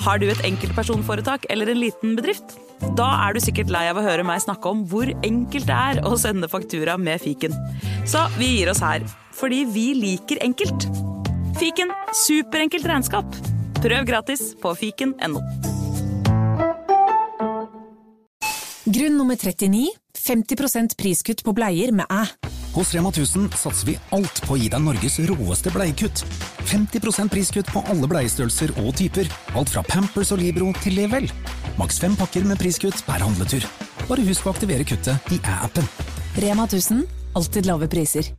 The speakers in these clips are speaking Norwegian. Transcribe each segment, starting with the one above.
Har du et enkeltpersonforetak eller en liten bedrift? Da du sikkert lei av å høre meg snakke om hvor enkelt det å sende faktura med fiken. Så vi gir oss her, fordi vi liker enkelt. Fiken, superenkelt regnskap. Prøv gratis på fiken.no. Grunn nummer 39, 50% priskutt på bleier med æ. Hos Rema 1000 satser vi alt på å gi deg Norges råeste bleiekutt. 50% priskutt på alle bleiestørrelser og typer. Alt fra Pampers og Libro til Level. Maks 5 pakker med priskutt per handletur. Bare husk å aktivere kuttet i æ-appen. Rema 1000, alltid lave priser.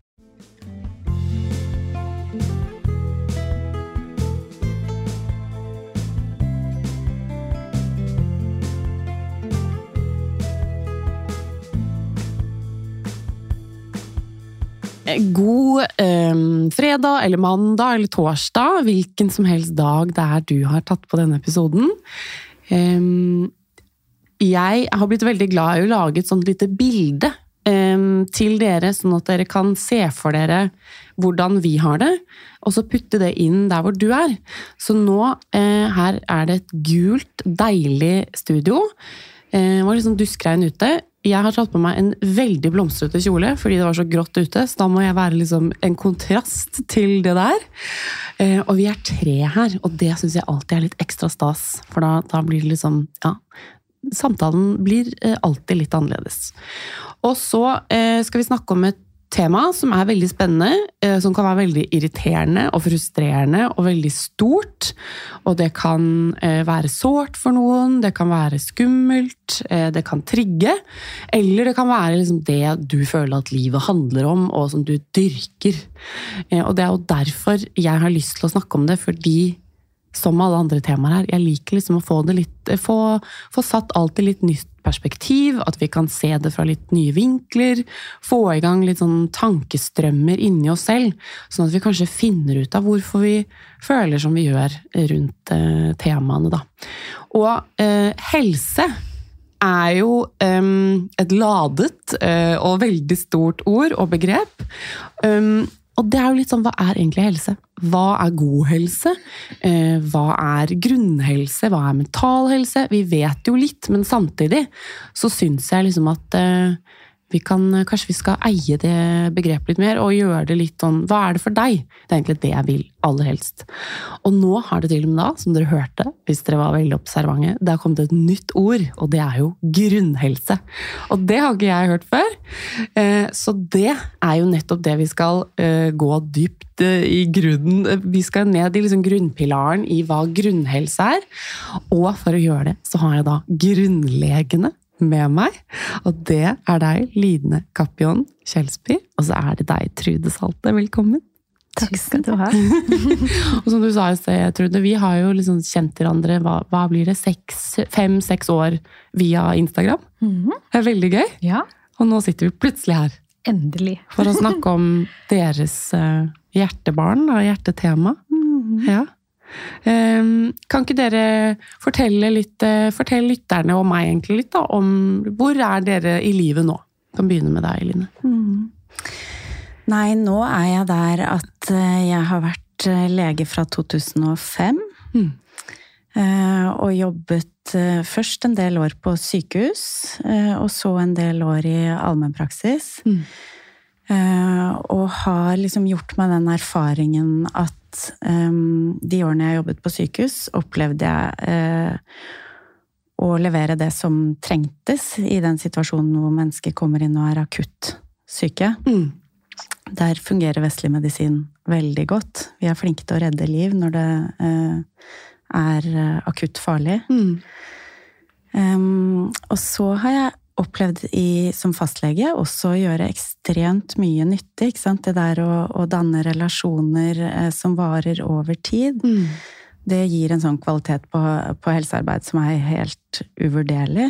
God fredag, eller mandag, eller torsdag, hvilken som helst dag det du har tatt på denne episoden. Jeg har blitt veldig glad i å lage et sånt lite bilde til dere, sånn at dere kan se for dere hvordan vi har det, og så putte det inn der hvor du er. Så nå, her det et gult, deilig studio. Det var litt sånn duskregn ute. Jeg har tatt på meg en veldig blomstrete kjole, fordi det var så grått ute, så da må jeg være liksom en kontrast til det der. Og vi 3 her, og det synes jeg alltid litt ekstra stas, for da blir det liksom, ja, samtalen blir alltid litt annerledes. Og så skal vi snakke om et tema som veldig spennende, som kan være veldig irriterende og frustrerende og veldig stort. Og det kan være sårt for noen, det kan være skummelt, det kan trigge, eller det kan være liksom det du føler at livet handler om, og som du dyrker. Og det jo derfor jeg har lyst til å snakke om det, fordi som alle andre temaer her, jeg liker liksom å få det litt, få satt alltid litt nytt perspektiv, at vi kan se det fra litt nye vinkler, få i gang litt sånn tankestrømmer inni oss selv, sånn at vi kanskje finner ut av hvorfor vi føler som vi gjør rundt temaene da. Og helse jo et ladet og veldig stort ord og begrep, og det jo litt sånn, hva egentlig helse? Hva god helse? Hva grunnhelse? Hva mental helse? Vi vet jo litt, men samtidig så synes jeg liksom at kanskje vi skal eie det begrepet litt mer, og gjøre det litt sånn, hva det for deg? Det egentlig det jeg vil aller helst. Og nå har det til og med da, som dere hørte, hvis dere var veldig observante, det har kommet et nytt ord, og det jo grunnhelse. Og det har ikke jeg hørt før. Så det jo nettopp det vi skal gå dypt i grunnen. Vi skal ned i liksom grunnpilaren i hva grunnhelse og for å gjøre det, så har jeg da grunnlegene med meg, og det deg, Line Kapjon Kjelsby, og så det deg, Trude Salte. Velkommen. Takk skal du ha. Og som du sa i sted, Trude, vi har jo liksom kjent hverandre, hva blir det, 5-6 år via Instagram? Det veldig gøy. Ja. Og nå sitter vi plutselig her. Endelig. For å snakke om deres hjertebarn og hjertetema. Ja. Kan ikke dere fortelle lytterne og meg egentlig litt da, om hvor dere i livet nå? Kan begynne med deg, Line. Nei, nå jeg der at jeg har vært lege fra 2005 og jobbet først en del år på sykehus og så en del år i allmennpraksis og har liksom gjort meg den erfaringen at de årene jeg jobbet på sykehus opplevde jeg å levere det som trengtes i den situasjonen hvor mennesker kommer inn og akutt syke. Der fungerer vestlig medisin veldig godt. Vi flinke til å redde liv når det akutt farlig. Og så har jeg opplevd som fastlege også å gjøre ekstremt mye nyttig, ikke sant? Det der å danne relasjoner som varer over tid, det gir en sånn kvalitet på helsearbeid som helt uvurderlig.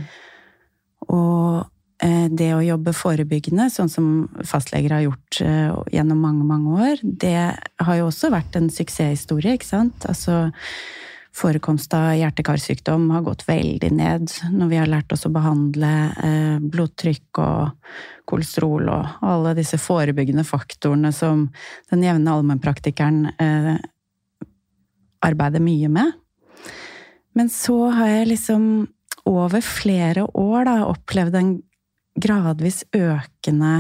Og det å jobbe forebyggende, sånn som fastleger har gjort gjennom mange, mange år, det har jo også vært en suksesshistorie, ikke sant? Altså forekomst av hjerte-karsykdom har gått veldig ned når vi har lært oss å behandle blodtrykk og kolesterol og alle disse forebyggende faktorene som den jevne allmennpraktikeren arbeider mye med. Men så har jeg liksom over flere år da, opplevd en gradvis økende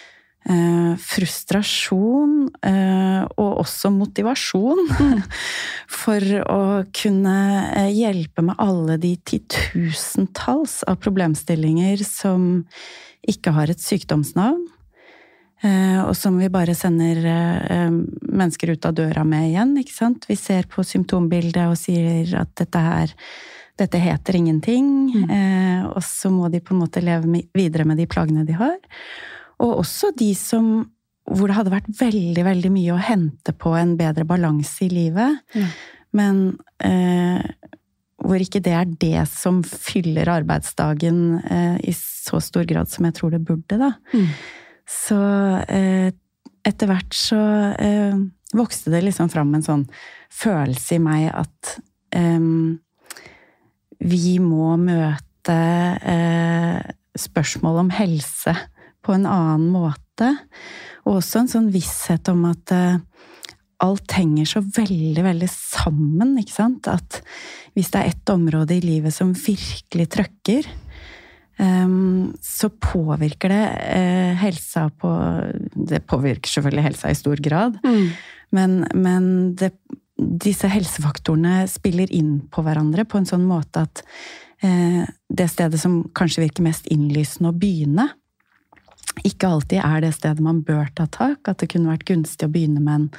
frustrasjon og også motivasjon for å kunne hjelpe med alle de titusentalls av problemstillinger som ikke har et sykdomsnavn, og som vi bare sender mennesker ut av døra med igjen, ikke sant? Vi ser på symptombildet og sier at dette heter ingenting, og så må de på en måte leve videre med de plagene de har. Og også de hvor det hadde vært veldig, veldig mye å hente på en bedre balanse i livet, men hvor ikke det det som fyller arbeidsdagen i så stor grad som jeg tror det burde da. Så etter hvert så vokste det liksom fram en sånn følelse i meg at vi må møte spørsmål om helse på en annen måte, og også en sånn visshet om at alt henger så veldig, veldig sammen, ikke sant? At hvis det et område i livet som virkelig trøkker, så påvirker det helsa det påvirker selvfølgelig helsa i stor grad, men disse helsefaktorene spiller inn på hverandre på en sånn måte at det stedet som kanskje virker mest innlysende å begynne, ikke alltid det stedet man bør ta tak, at det kunne vært gunstig å begynne med en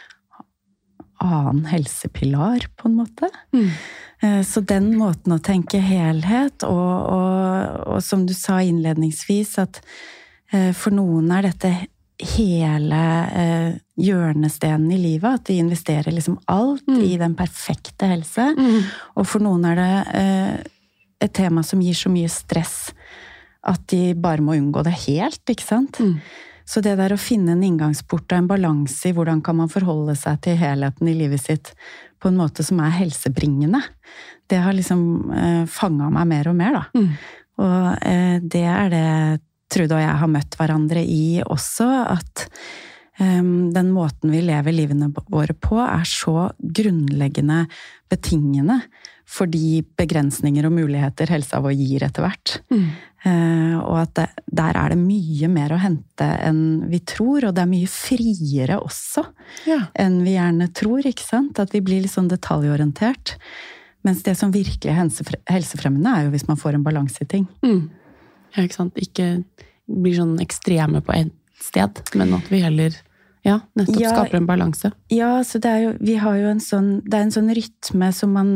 annen helsepilar, på en måte. Så den måten å tenke helhet, og som du sa innledningsvis, at for noen dette hele hjørnestenen i livet, at de investerer liksom alt i den perfekte helse, og for noen det et tema som gir så mye stress, at de bare må unngå det helt, ikke sant? Så det der å finne en inngangsport og en balanse i hvordan kan man forholde seg til helheten i livet sitt på en måte som helsebringende, det har liksom fanget meg mer og mer da. Og det det Trude og jeg har møtt hverandre i også, at den måten vi lever livene våre på så grunnleggende betingende for de begrensninger og muligheter helsa vår gir etter hvert. Og at der det mye mer å hente enn vi tror, og det mye friere også enn vi gjerne tror, ikke sant? At vi blir litt sånn detaljorientert. Mens det som virkelig helsefremmende jo hvis man får en balanse i ting. Ja, ikke sant? Ikke blir sånn ekstreme på et sted, men at vi heller nettopp skaper en balanse. Ja, så vi har jo en sånn rytme som man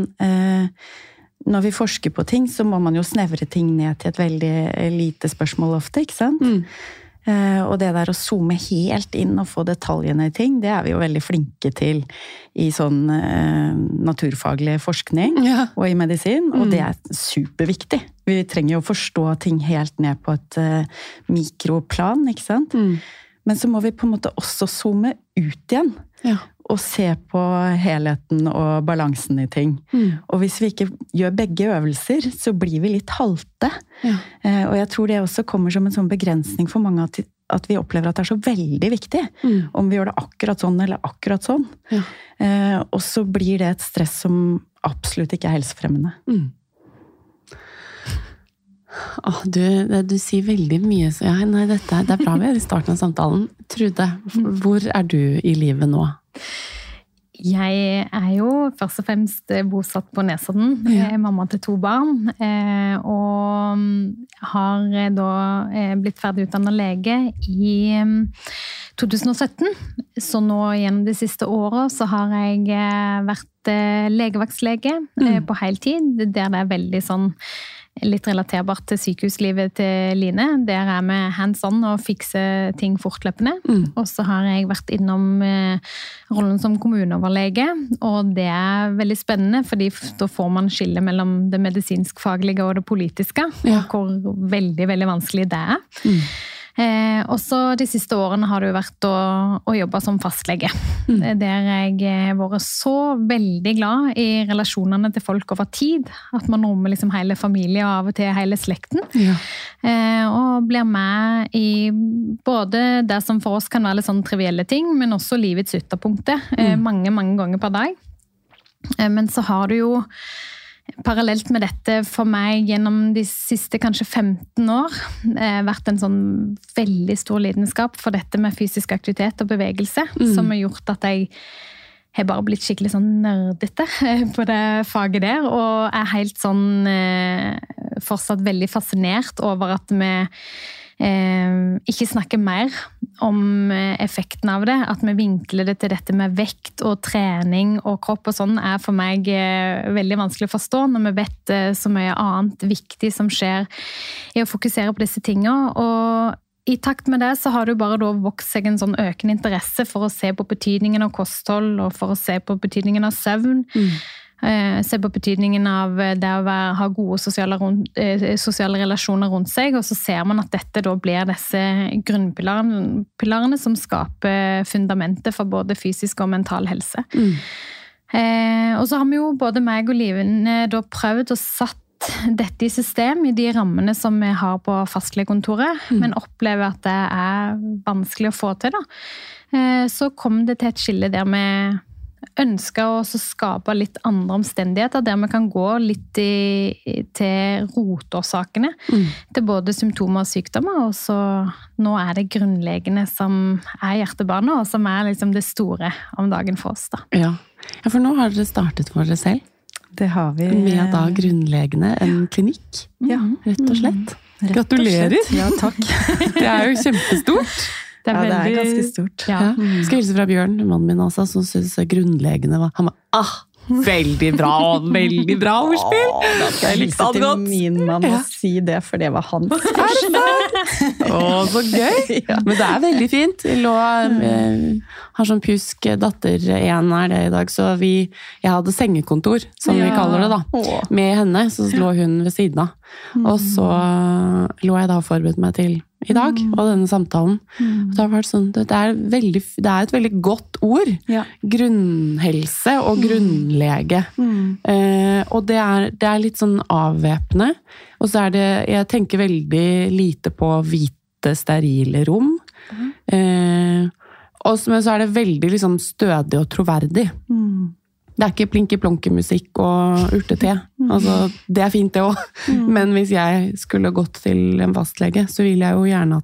når vi forsker på ting, så må man jo snevre ting ned til et veldig lite spørsmål ofte, ikke sant? Og det der å zoome helt inn og få detaljene i ting, det vi jo veldig flinke til i sånn naturfaglig forskning og i medisin, og det superviktig. Vi trenger jo å forstå ting helt ned på et mikroplan, ikke sant? Men så må vi på en måte også zoome ut igjen, og se på helheten og balansen i ting. Og hvis vi ikke gjør begge øvelser, så blir vi litt halte. Og jeg tror det også kommer som en sånn begrensning for mange at vi opplever at det så veldig viktig om vi gjør det akkurat sånn eller akkurat sånn. Og så blir det et stress som absolutt ikke helsefremmende. Du sier veldig mye, så dette bra vi i starten av samtalen. Trude, hvor du i livet nå? Jeg jo først og fremst bosatt på Nesodden. Jeg mamma til 2 barn, og har da blitt ferdig utdannet lege i 2017. Så nå gjennom de siste årene så har jeg vært legevaktlege på heltid, der det veldig sånn litt relaterbart til sykehuslivet til Line. Der vi hands-on og fikser ting fortløpende. Og så har jeg vært innom rollen som kommuneoverlege, og det veldig spennende, fordi da får man skille mellom det medisinsk-faglige og det politiske, og hvor veldig, veldig vanskelig det Og så de siste årene har det jo vært å jobbe som fastlege. Der jeg har vært så veldig glad i relasjonene til folk over tid, at man rommer liksom hele familien og av og til hele slekten. Og blir med i både det som for oss kan være litt sånn trivielle ting, men også livets ytterpunkter mange, mange ganger per dag. Men så har du jo parallelt med dette for meg gjennom de siste kanskje 15 år vært en sånn veldig stor lidenskap for dette med fysisk aktivitet og bevegelse, som har gjort at jeg har bare blitt skikkelig sånn nerdete på det faget der, og er helt sånn fortsatt veldig fascinert over at vi ikke snakker mer om effekten av det, at vi vinkler det til dette med vekt og trening og kropp og sånn er for meg veldig vanskelig å forstå når vi vet så mye annet viktig som skjer i å fokusere på disse tingene. Og i takt med det så har det jo bare da vokst seg en sånn økende interesse for å se på betydningen av kosthold og for å se på betydningen av søvn. Se på betydningen av det å ha gode sosiale relasjoner rundt seg, og så ser man at dette da blir disse grunnpilarene som skaper fundamentet for både fysisk og mental helse. Og så har vi jo både meg og Livene da prøvd å satt dette i system i de rammene som vi har på fastlegekontoret, men opplever at det er vanskelig å få til da. Så kom det til et skille der vi ønsker å skape litt andre omstendigheter, der vi kan gå litt til rotårsakene, til både symptomer og sykdommer, og så nå er det grunnleggende som er hjertebarnet, og som er liksom det store om dagen for oss da. Ja, for nå har dere startet for dere selv. Det har vi. Med da grunnleggende en klinikk, rett og slett. Gratulerer! Ja, takk. Det er jo kjempestort. Det er ganske stort. Ja. Skal hilse fra Bjørn, mannen min også, som synes grunnleggende var, han var, veldig bra ordspill! Jeg likte han godt. Min mann å si det, for det var hans. Er det sant? Så gøy! Men det er veldig fint. Har sånn pjusk datter en er det i dag, så jeg hadde sengekontor, som vi kaller det da. Med henne, så lå hun ved siden av. Og så lå jeg da og forberedt meg til i dag, og denne samtalen. Det har vært sånn, det er et veldig godt ord. Grunnhelse og grunnlege. Og det er litt sånn avvæpnende. Og så er det, jeg tenker veldig lite på hvite, sterile rom. Og så er det veldig liksom stødig og troverdig. Det er ikke plinke-plonke-musikk og urtete. Altså, det er fint det også. Men hvis jeg skulle gått til en fastlege, så vil jeg jo gjerne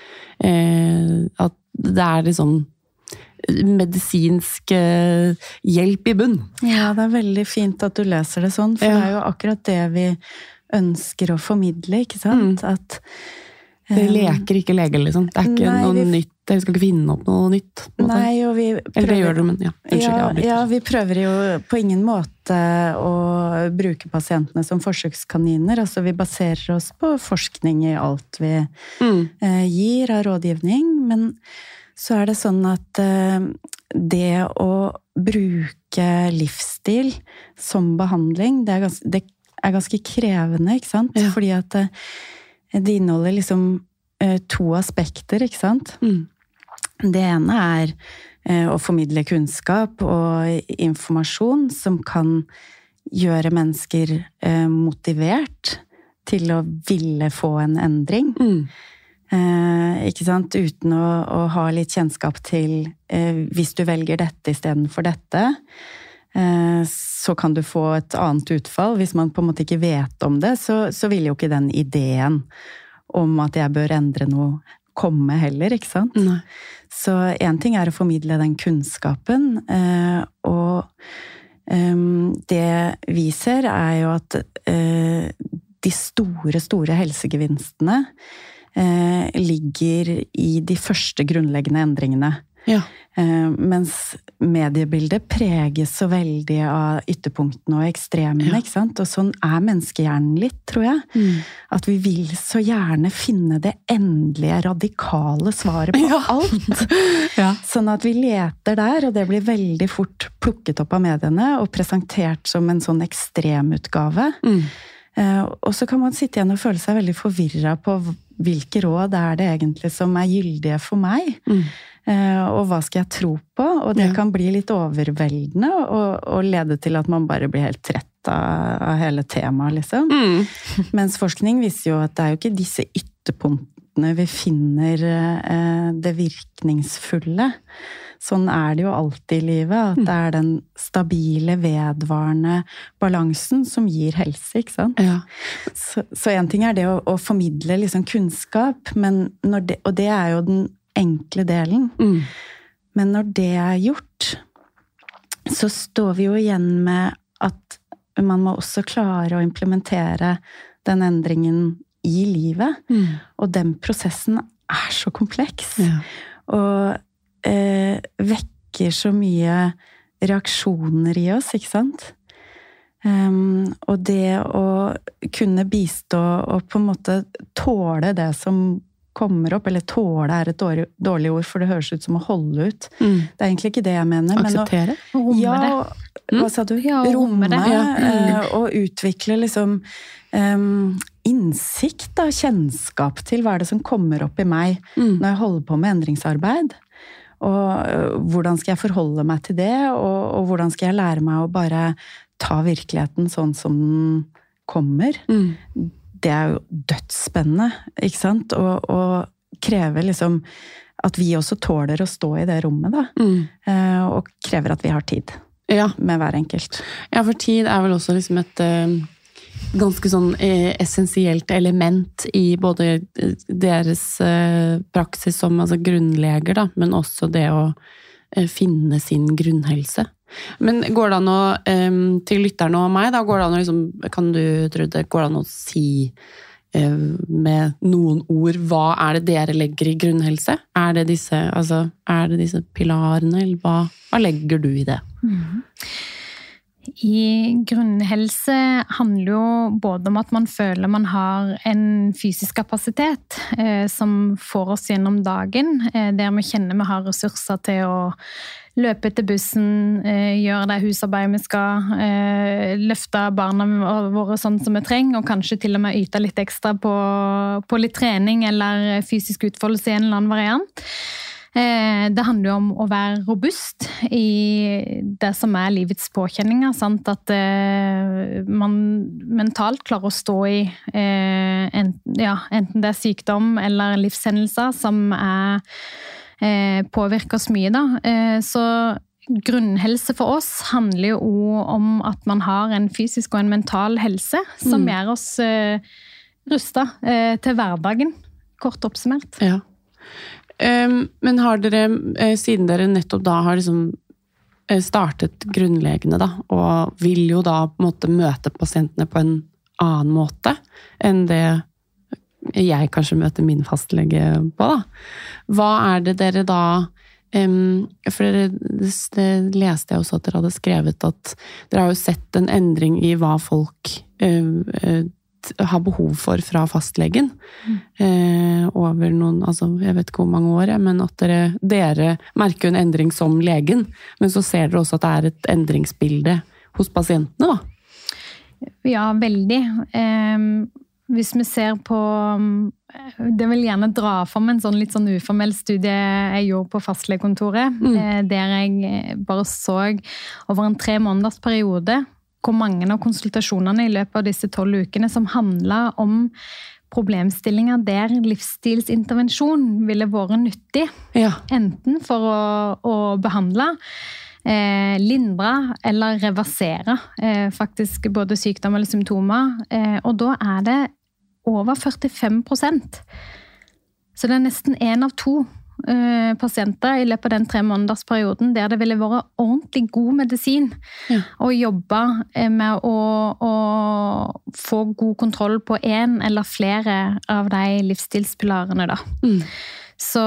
at det er liksom medisinsk hjelp i bunn. Ja, det er veldig fint at du leser det sånn, for det er jo akkurat det vi ønsker å formidle, ikke sant? At det leker ikke lege, liksom. Det er ikke noe nytt. Jeg skal ikke finne opp noe nytt. Nei, og vi prøver... Eller det gjør du, men ja. Unnskyld, ja, vi prøver jo på ingen måte å bruke pasientene som forsøkskaniner. Altså, vi baserer oss på forskning i alt vi gir av rådgivning. Men så er det sånn at det å bruke livsstil som behandling, det er ganske krevende, ikke sant? Ja. Fordi at det inneholder liksom 2 aspekter, ikke sant? Det ene er å formidle kunnskap og informasjon som kan gjøre mennesker motivert til å ville få en endring. Ikke sant? Uten å ha litt kjennskap til hvis du velger dette i stedet for dette, så kan du få et annet utfall. Hvis man på en måte ikke vet om det, så vil jo ikke den ideen om at jeg bør endre noe komme heller, ikke sant? Nei. Så en ting er å formidle den kunnskapen, og det vi ser er jo at de store helsegevinstene ligger i de første grunnleggende endringene. Ja. Mens mediebildet preges så veldig av ytterpunktene og ekstremene, ikke sant? Og sånn er menneskehjernen litt, tror jeg. At vi vil så gjerne finne det endelige, radikale svaret på alt. Sånn at vi leter der, og det blir veldig fort plukket opp av mediene og presentert som en sånn ekstremutgave. Og så kan man sitte igjen og føle seg veldig forvirret på hvilke råd er det egentlig som er gyldige for meg. Og hva skal jeg tro på? Og det kan bli litt overveldende og lede til at man bare blir helt trett av hele temaet, liksom. Mens forskning viser jo at det er jo ikke disse måtene vi finner det virkningsfulle. Sånn det jo alltid i livet, at det den stabile, vedvarende balansen som gir helse, ikke sant? Ja. Så en ting det å formidle liksom kunnskap, men og det jo den enkle delen. Men når det gjort, så står vi jo igjen med at man må også klare å implementere den endringen i livet. Og den prosessen så kompleks. Ja. Og vekker så mye reaksjoner i oss, ikke sant? Og det å kunne bistå og på en måte tåle det som kommer opp, eller tåle et dårlig ord, for det høres ut som å holde ut. Det egentlig ikke det jeg mener. Akseptere? Romme det. Hva sa du? Ja, romme det. Og utvikle liksom innsikt, da, kjennskap til hva det som kommer opp i meg når jeg holder på med endringsarbeid. Og hvordan skal jeg forholde meg til det, og hvordan skal jeg lære meg å bare ta virkeligheten sånn som den kommer. Det jo dødsspennende, ikke sant? Og krever liksom at vi også tåler å stå i det rommet, da. Og krever at vi har tid med hver enkelt. Ja, for tid vel også liksom et ganske sånn essensielt element i både deres praksis som altså grunnleger, da, men også det å finne sin grunnhelse. Men går det an å, til lytterne og meg, da går det an å liksom, kan du, Trude, går det an å si med noen ord, hva det dere legger i grunnhelse? Det disse pilarene, eller hva legger du i det? I grunnhelse handler jo både om at man føler man har en fysisk kapasitet som får oss gjennom dagen, der vi kjenner vi har ressurser til å løpe til bussen, gjøre det husarbeid vi skal, løfte barna våre sånn som vi trenger, og kanskje til og med yte litt ekstra på litt trening eller fysisk utfoldelse i en eller annen variant. Det handler jo om å være robust i det som livets påkjenninger, sant? At man mentalt klarer å stå i enten det sykdom eller livshendelser som påvirker oss mye, da. Så grunnhelse for oss handler jo om at man har en fysisk og en mental helse som gjør oss rustet til hverdagen, kort oppsummert. Ja. Men har dere, siden dere nettopp da har liksom startet grunnlegene da, og vil jo da på en måte møte pasientene på en annen måte enn det jeg kanskje møter min fastlege på da. Hva det dere da, for det leste jeg også at dere hadde skrevet at dere har jo sett en endring i hva folk har behov for fra fastlegen over noen, altså jeg vet ikke hvor mange år, men at dere merker en endring som legen, men så ser dere også at det et endringsbilde hos pasientene da? Ja, veldig. Hvis vi ser på, det vil gjerne dra for en litt sånn uformell studie jeg gjorde på fastlegekontoret, der jeg bare så over en 3 måneders periode hvor mange av konsultasjonene i løpet av disse 12 ukene som handlet om problemstillinger der livsstilsintervensjon ville vært nyttig. Ja. Enten for å behandle, lindre eller reversere faktisk både sykdom eller symptomer. Og da det over 45%. Så det nesten 1 av 2 pasienter i løpet av den 3 måneders perioden der det ville vært ordentlig god medisin å jobbe med å få god kontroll på en eller flere av de livsstilspilarene da. Så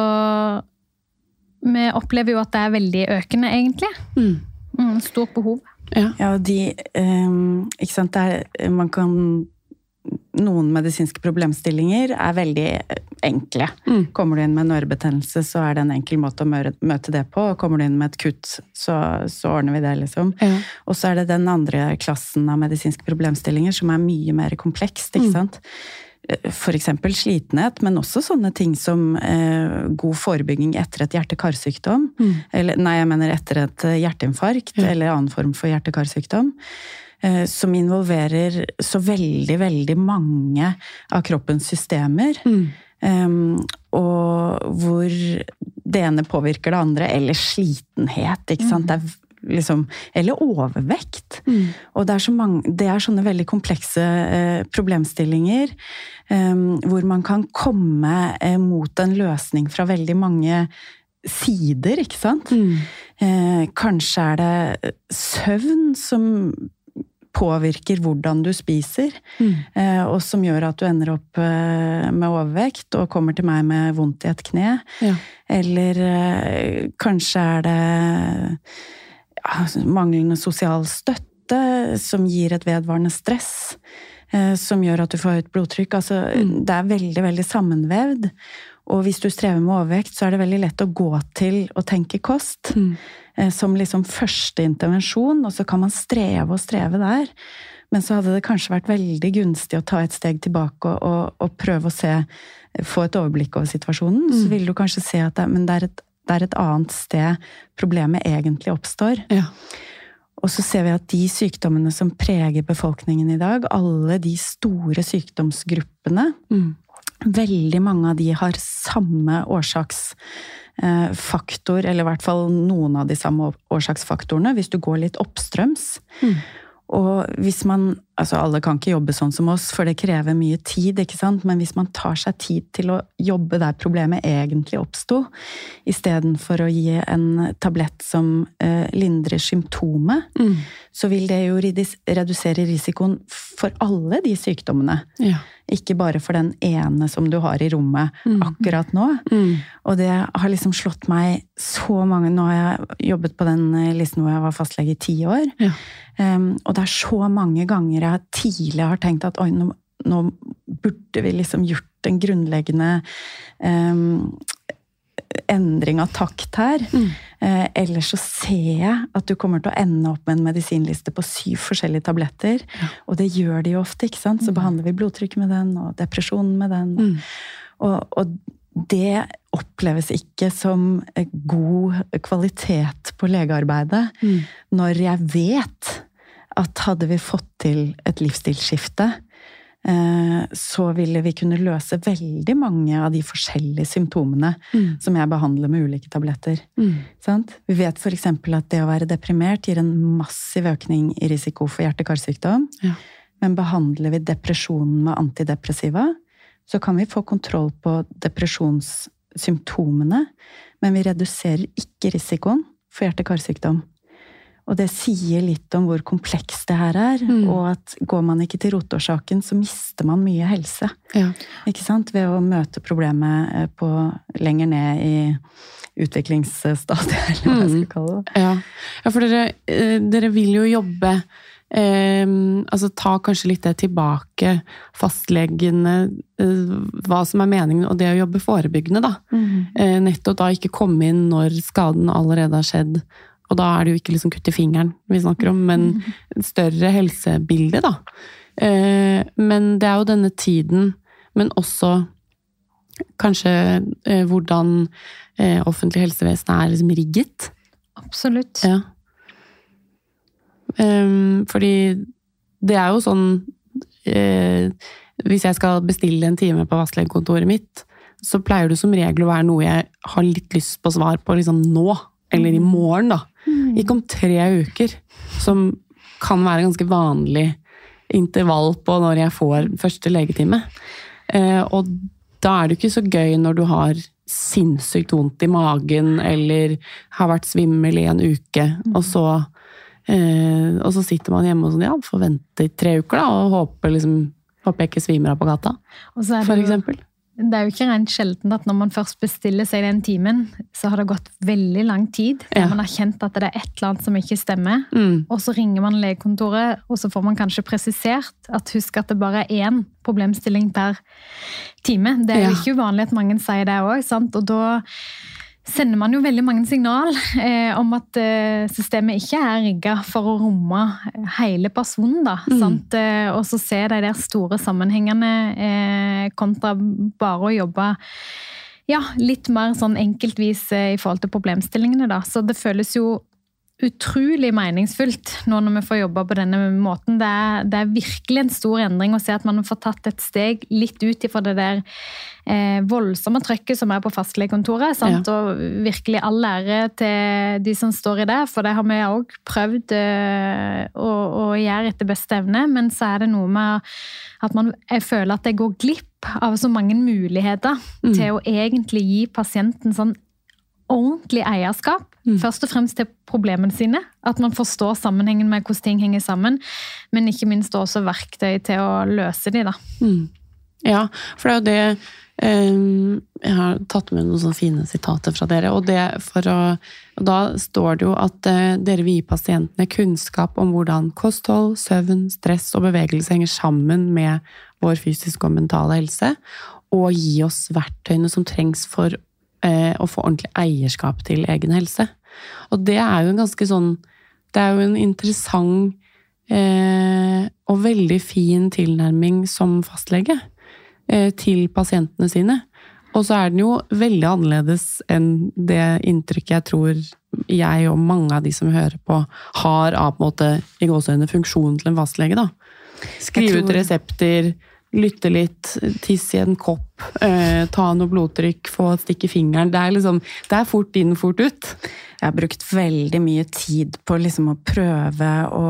vi opplever jo at det veldig økende egentlig. Stort behov. Ja, og ikke sant, man kan noen medisinske problemstillinger veldig enkle. Kommer du inn med en ørebetennelse, så det en enkel måte å møte det på. Kommer du inn med et kutt, så ordner vi det, liksom. Og så det den andre klassen av medisinske problemstillinger som mye mer komplekst, ikke sant? For eksempel slitenhet, men også sånne ting som god forebygging etter et hjerte-karsykdom. Eller, nei, jeg mener etter et hjerteinfarkt, eller annen form for hjerte-karsykdom. Som involverer så veldig, veldig mange av kroppens systemer. og hvor det ene påvirker det andre, eller slitenhet, ikke sant? Det liksom, eller overvekt. Og det er sånne veldig komplekse problemstillinger, hvor man kan komme mot en løsning fra veldig mange sider, ikke sant? Kanskje er det søvn som påvirker hvordan du spiser, og som gjør at du ender opp med overvekt og kommer til meg med vondt i et kne. Ja. Eller kanskje er det manglende sosial støtte som gir et vedvarende stress, som gjør at du får høyt blodtrykk. Altså, det er veldig, veldig sammenvevd. Og hvis du strever med overvekt, så er det veldig lett å gå til å tenke kost, som liksom første intervensjon, og så kan man streve og streve der. Men så hadde det kanskje vært veldig gunstig å ta et steg tilbake og prøve å få et overblikk over situasjonen. Så vil du kanskje se at det er et annet sted problemet egentlig oppstår. Ja. Og så ser vi at de sykdommene som preger befolkningen i dag, alle de store sykdomsgruppene, veldig mange av de har samme årsaksfaktor, eller i hvert fall noen av de samme årsaksfaktorene, hvis du går litt oppstrøms. Og hvis man, altså alle kan ikke jobbe sånn som oss, for det krever mye tid, ikke sant? Men hvis man tar seg tid til å jobbe der problemet egentlig oppstod, i stedet for å gi en tablett som lindrer symptomet, så vil det jo redusere risikoen for alle de sykdommene. Ja. Ikke bare for den ene som du har i rommet akkurat nå. Og det har liksom slått meg så mange, nå har jeg jobbet på den listen hvor jeg var fastlege i 10 år, ja. Og det er så mange ganger jeg tidligere har tenkt at nå burde vi liksom gjort en grunnleggende endring av takt her. Ellers så ser jeg at du kommer til å ende opp med en medisinliste på 7 forskjellige tabletter, og det gjør de jo ofte, ikke sant? Så behandler vi blodtrykk med den, og depresjonen med den, og det oppleves ikke som god kvalitet på legearbeidet, når jeg vet at hadde vi fått til et livsstilsskifte, så ville vi kunne løse veldig mange av de forskjellige symptomene som jeg behandler med ulike tabletter. Sant? Vi vet for eksempel at det å være deprimert gir en massiv økning i risiko for hjerte-karsykdom, men behandler vi depresjonen med antidepressiva, så kan vi få kontroll på depresjonssymptomene, men vi reduserer ikke risikoen for hjerte-karsykdom. Og det sier litt om hvor komplekst det her er, og at går man ikke til rotårsaken, så mister man mye helse. Ja. Ikke sant? Ved å møte problemet på lenger ned i utviklingsstadiet, eller hva jeg skal kalle det. Ja, for dere vil jo jobbe, altså ta kanskje litt det tilbake, fastlegene, hva som er meningen, og det å jobbe forebyggende da. Nettopp da ikke komme inn når skaden allerede har skjedd, og da er det jo ikke liksom kutt i fingeren vi snakker om, men større helsebilde da. Men det er jo denne tiden, men også kanskje hvordan offentlig helsevesen er liksom rigget. Absolutt. Ja. Fordi det er jo sånn, hvis jeg skal bestille en time på fastlegekontoret mitt, så pleier det som regel å være noe jeg har litt lyst på svar på liksom nå, eller i morgen da. Ikke om 3 uker, som kan være ganske vanlig intervall på når jeg får første legetime. Og da er det ikke så gøy når du har sinnssykt vondt i magen, eller har vært svimmel i en uke, og så sitter man hjemme og sånn, ja, forventer 3 uker da, og håper jeg ikke svimer av på gata, for eksempel. Det er jo ikke rent sjelden at når man først bestiller seg den timen, så har det gått veldig lang tid, der man har kjent at det er et eller annet som ikke stemmer, og så ringer man legekontoret, og så får man kanskje presisert at husk at det bare er 1 problemstilling per time. Det er jo ikke uvanlig at mange sier det også, sant? Og da sender man jo veldig mange signal om at systemet ikke er rigget for å romme hele personen da, sant? Og så ser de der store sammenhengene kontra bare å jobbe litt mer sånn enkeltvis i forhold til problemstillingene da. Så det føles jo utrolig meningsfullt nå når vi får jobbe på denne måten. Det er virkelig en stor endring å se at man får tatt et steg litt ut ifra det der voldsomme trykket som på fastlegekontoret, sant? Ja. Og virkelig all ære til de som står i det, for det har vi også prøvd å gjøre etter beste evne, men så det noe med at jeg føler at det går glipp av så mange muligheter til å egentlig gi pasienten sånn ordentlig eierskap, først og fremst til problemene sine, at man forstår sammenhengen med hvordan ting henger sammen, men ikke minst også verktøy til å løse de da. Ja, for det jo det, jeg har tatt med noen sånne fine sitater fra dere, og da står det jo at dere vil gi pasientene kunnskap om hvordan kosthold, søvn, stress og bevegelse henger sammen med vår fysiske og mentale helse, og gi oss verktøyene som trengs for å få ordentlig eierskap til egen helse. Og det jo en ganske sånn, det jo en interessant og veldig fin tilnærming som fastlege til pasientene sine. Og så den jo veldig annerledes enn det inntrykket jeg tror jeg og mange av de som hører på har av på en måte i gåseøyne funksjonen til en fastlege da. Skrive ut resepter, lytte litt, tisse i en kopp, ta noe blodtrykk, få et stikk i fingeren. Det fort inn, fort ut. Jeg har brukt veldig mye tid på liksom å prøve å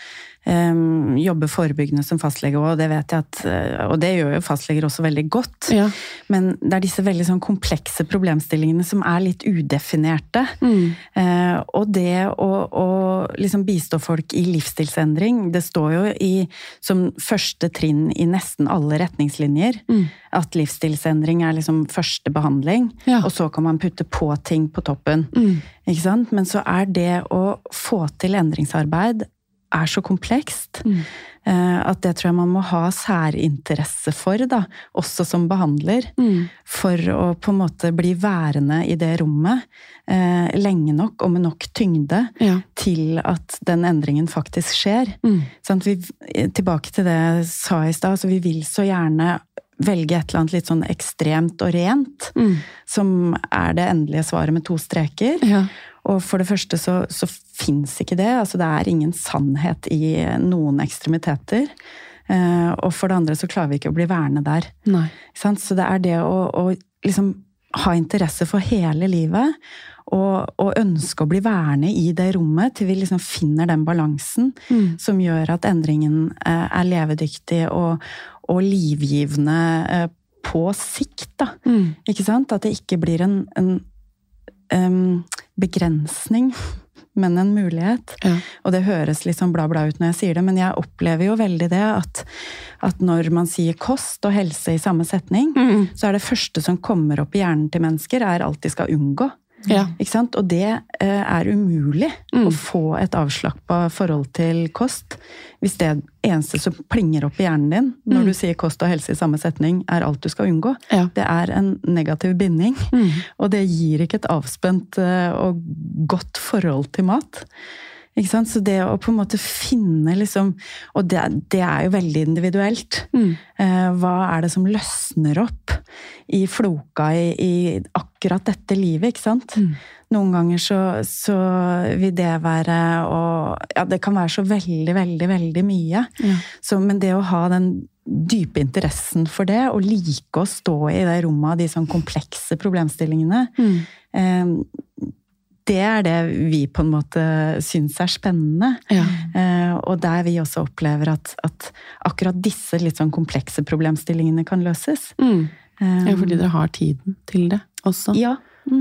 jobbe forebyggende som fastlege, og det vet jeg og det gjør jo fastleger også veldig godt. Ja. Men det disse veldig sånn komplekse problemstillingene som litt udefinerte. Og det å liksom bistå folk i livsstilsendring, det står jo som første trinn i nesten alle retningslinjer, at livsstilsendring liksom første behandling, og så kan man putte på ting på toppen. Ikke sant? Men så det å få til endringsarbeid så komplekst, at det tror jeg man må ha særinteresse for, da, også som behandler, for å på en måte bli værende i det rommet lenge nok, og med nok tyngde, til at den endringen faktisk skjer. Sånn at tilbake til det jeg sa i sted, så vi vil så gjerne velge et eller annet litt sånn ekstremt og rent, som det endelige svaret med 2 streker. Ja. Og for det første så finnes ikke det, altså det ingen sannhet i noen ekstremiteter. Og for det andre så klarer vi ikke å bli værende der. Nei. Så det det å liksom ha interesse for hele livet, og ønske å bli værende i det rommet, til vi liksom finner den balansen som gjør at endringen levedyktig og livgivende på sikt, da. Ikke sant? At det ikke blir en begrensning, men en mulighet. Ja. Og det høres litt sånn bla bla ut når jeg sier det, men jeg opplever jo veldig det at når man sier kost og helse i samme setning, så det første som kommer opp i hjernen til mennesker alt de skal unngå. Ja. Ikke sant? Og det umulig å få et avslappet forhold til kost hvis det eneste som plinger opp i hjernen din når du sier kost og helse i samme setning alt du skal unngå. Ja. Det en negativ binding, og det gir ikke et avspent og godt forhold til mat. Ikke sant? Så det å på en måte finne liksom, og det jo veldig individuelt. Hva det som løsner opp i floka i akkurat dette livet, ikke sant? Noen ganger så vil det være, og det kan være så veldig, veldig, veldig mye. Ja. Men det å ha den dype interessen for det, og like å stå i det rommet av de sånn komplekse problemstillingene, det det vi på en måte synes spennende. Ja. Og der vi også opplever at akkurat disse litt sånn komplekse problemstillingene kan løses. Fordi dere har tiden til det også. Ja.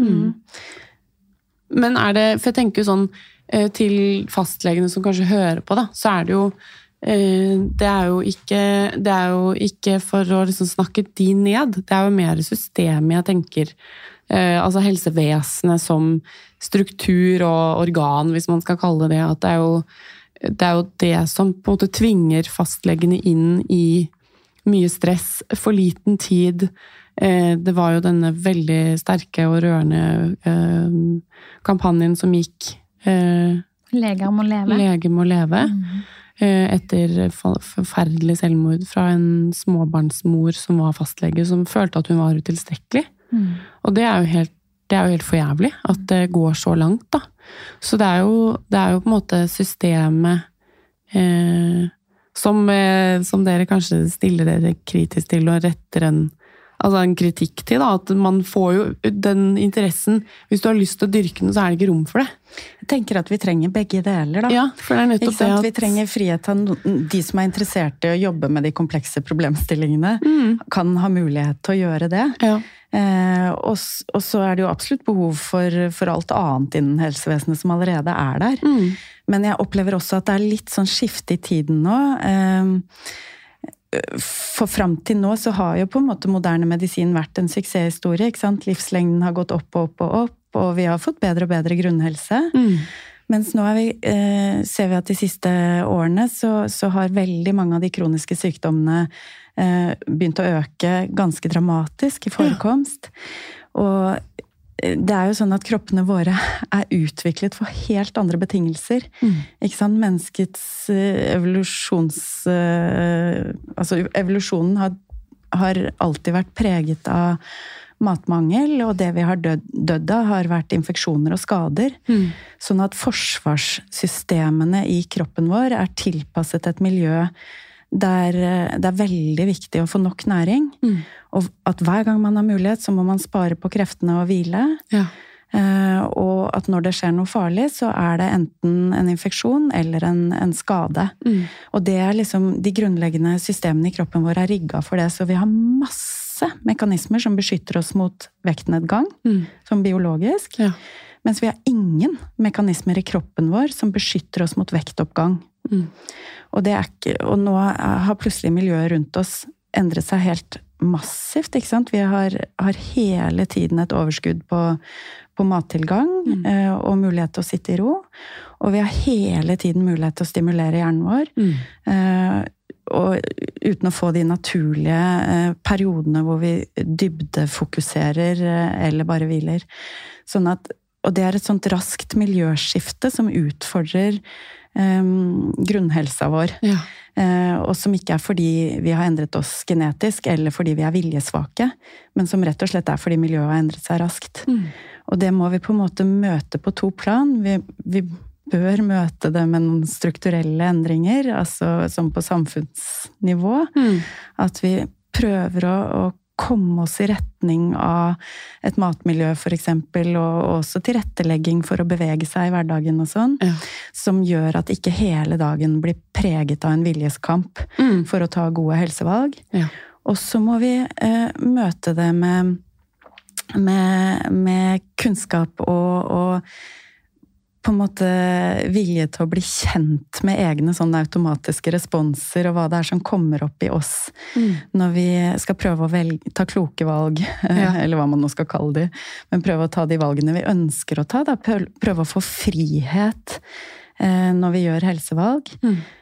Men det, for jeg tenker jo sånn, til fastlegene som kanskje hører på da, så det jo det jo ikke for å liksom snakke de ned, det jo mer systemet jeg tenker, altså helsevesenet som struktur og organ, hvis man skal kalle det, at det jo det som på en måte tvinger fastlegene inn i mye stress, for liten tid. Det var jo denne veldig sterke og rørende kampanjen som gikk Leger må leve. Leger må leve. Etter forferdelig selvmord fra en småbarnsmor som var fastlege, som følte at hun var utilstrekkelig. Og det jo helt, det er jo helt for jævlig at det går så langt da. Så det er jo på en måte systemet som dere kanskje stiller dere kritisk til og retter en kritikk til, da, at man får jo den interessen. Hvis du har lyst til å dyrke den, så er det ikke rom for det. Jeg tenker at vi trenger begge deler, da. Ja, for det er nettopp det at... Vi trenger frihet av de som er interessert i å jobbe med de komplekse problemstillingene, kan ha mulighet til å gjøre det. Ja. Og så er det jo absolutt behov for alt annet innen helsevesenet som allerede er der. Men jeg opplever også at det er litt sånn skifte i tiden nå. For frem til nå så har jo på en måte moderne medisin vært en suksesshistorie, ikke sant? Livslengden har gått opp og opp og opp, og vi har fått bedre og bedre grunnhelse. Mens nå ser vi at de siste årene så har veldig mange av de kroniske sykdommene begynt å øke ganske dramatisk i forekomst. Og det er jo sånn at kroppene våre er utviklet for helt andre betingelser. Ikke sant? Menneskets evolusjonen har alltid vært preget av matmangel, og det vi har dødd av har vært infeksjoner og skader. Sånn at forsvarssystemene i kroppen vår er tilpasset et miljø der det er veldig viktig å få nok næring, og at hver gang man har mulighet, så må man spare på kreftene og hvile. Ja. Og at når det skjer noe farlig, så er det enten en infeksjon eller en skade. Og det er liksom, de grunnleggende systemene i kroppen vår er rigget for det, så vi har masse mekanismer som beskytter oss mot vektnedgang, som biologisk, mens vi har ingen mekanismer i kroppen vår som beskytter oss mot vektoppgang. Og nå har plutselig miljøet rundt oss endret seg helt massivt, ikke sant? Vi har hele tiden et overskudd på mattilgang og mulighet til å sitte i ro, og vi har hele tiden mulighet til å stimulere hjernen vår, og uten å få de naturlige periodene hvor vi dybdefokuserer eller bare hviler. Og det er et sånt raskt miljøskifte som utfordrer grunnhelsa vår, og som ikke er fordi vi har endret oss genetisk eller fordi vi er viljesvake, men som rett og slett er fordi miljøet har endret seg raskt. Og det må vi på en måte møte på to plan. Vi bør møte det med noen strukturelle endringer, altså som på samfunnsnivå, at vi prøver å komme oss i retning av et matmiljø for eksempel, og også tilrettelegging for å bevege seg i hverdagen og sånn, som gjør at ikke hele dagen blir preget av en viljeskamp for å ta gode helsevalg. Og så må vi møte det med kunnskap og på en måte vilje til å bli kjent med egne sånne automatiske responser, og hva det er som kommer opp i oss når vi skal prøve å ta kloke valg, eller hva man nå skal kalle det, men prøve å ta de valgene vi ønsker å ta, da. Prøve å få frihet når vi gjør helsevalg.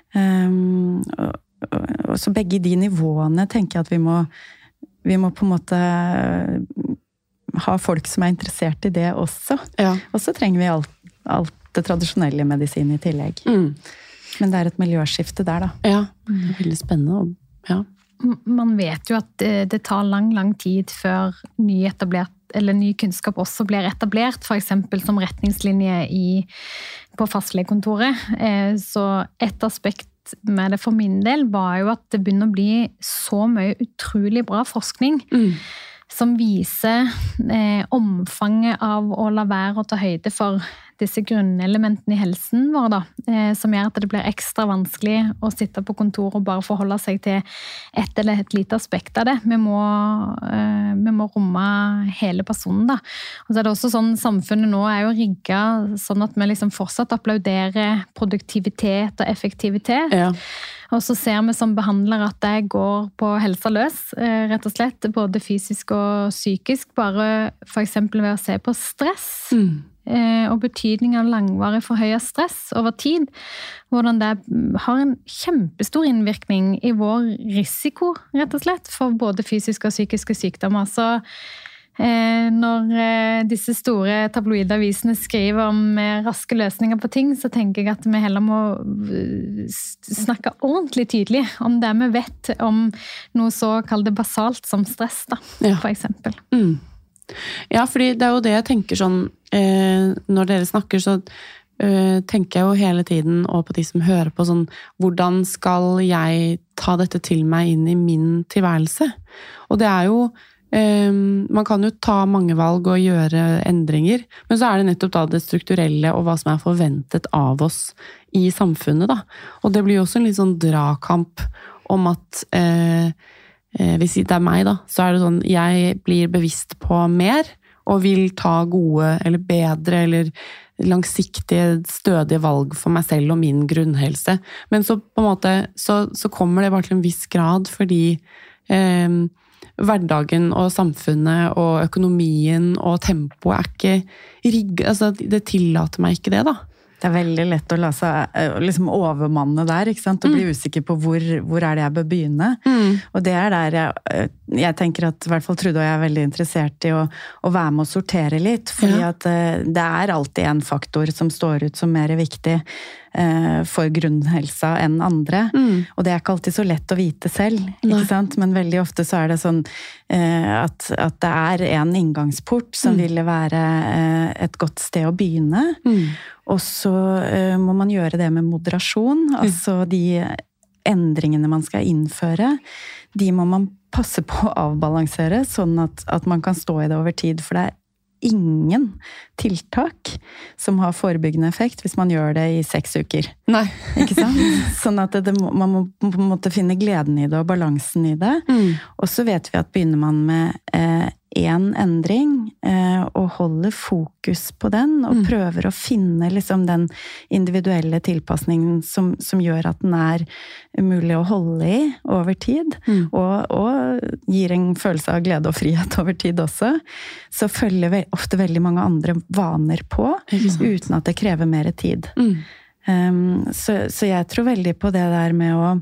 Og så begge de nivåene tenker jeg at vi må på en måte ha folk som er interessert i det også. Og så trenger vi alt det tradisjonelle medisin i tillegg. Men det er et miljøskifte der, da. Ja, det er veldig spennende. Ja. Man vet jo at det tar lang tid før ny kunnskap også blir etablert, for eksempel som retningslinje på fastlegekontoret. Så et aspekt med det for min del var jo at det begynner å bli så mye utrolig bra forskning som viser omfanget av å la være å ta høyde for disse grunnelementene i helsen vår, da, som gjør at det blir ekstra vanskelig å sitte på kontor og bare forholde seg til et eller et lite aspekt av det. Vi må romme hele personen, da. Og så er det også sånn, samfunnet nå er jo rigget sånn at vi liksom fortsatt applauderer produktivitet og effektivitet. Og så ser vi som behandler at det går på helsa løs, rett og slett, både fysisk og psykisk, bare for eksempel ved å se på stress. Og betydning av langvarig forhøyet stress over tid, hvordan det har en kjempestor innvirkning i vår risiko, rett og slett, for både fysiske og psykiske sykdommer. Så når disse store tabloidavisene skriver om raske løsninger på ting, så tenker jeg at vi heller må snakke ordentlig tydelig om det vi vet om noe så kall det basalt som stress, da, for eksempel. Ja, fordi det jo det jeg tenker sånn, når dere snakker så tenker jeg jo hele tiden, og på de som hører på sånn, hvordan skal jeg ta dette til meg inn i min tilværelse? Og det jo, man kan jo ta mange valg og gjøre endringer, men så det nettopp da det strukturelle og hva som forventet av oss i samfunnet da. Og det blir jo også en litt sånn dragkamp om at hvis det meg da, så det sånn, jeg blir bevisst på mer, og vil ta gode eller bedre eller langsiktige, stødige valg for meg selv og min grunnhelse. Men så på en måte, så kommer det bare til en viss grad, fordi hverdagen og samfunnet og økonomien og tempoet ikke rigget, altså det tillater meg ikke det da. Det veldig lett å la seg liksom overmanne der, ikke sant? Og bli usikker på hvor det jeg bør begynne. Og det der jeg tenker at i hvert fall Trude og jeg veldig interessert i å være med å sortere litt, fordi at det alltid en faktor som står ut som mer viktig for grunnhelsa enn andre. Og det ikke alltid så lett å vite selv, ikke sant? Men veldig ofte så det sånn at det en inngangsport som ville være et godt sted å begynne. Og så må man gjøre det med moderasjon, altså de endringene man skal innføre, de må man passe på å avbalansere, sånn at man kan stå i det over tid, for det ingen tiltak som har forebyggende effekt hvis man gjør det i 6 uker. Nei. Ikke sant? Sånn at man må på en måte finne gleden i det og balansen i det. Og så vet vi at begynner man med en endring og holder fokus på den og prøver å finne liksom den individuelle tilpasningen som gjør at den mulig å holde i over tid og gir en følelse av glede og frihet over tid også, så følger ofte veldig mange andre vaner på uten at det krever mer tid. Så jeg tror veldig på det der med å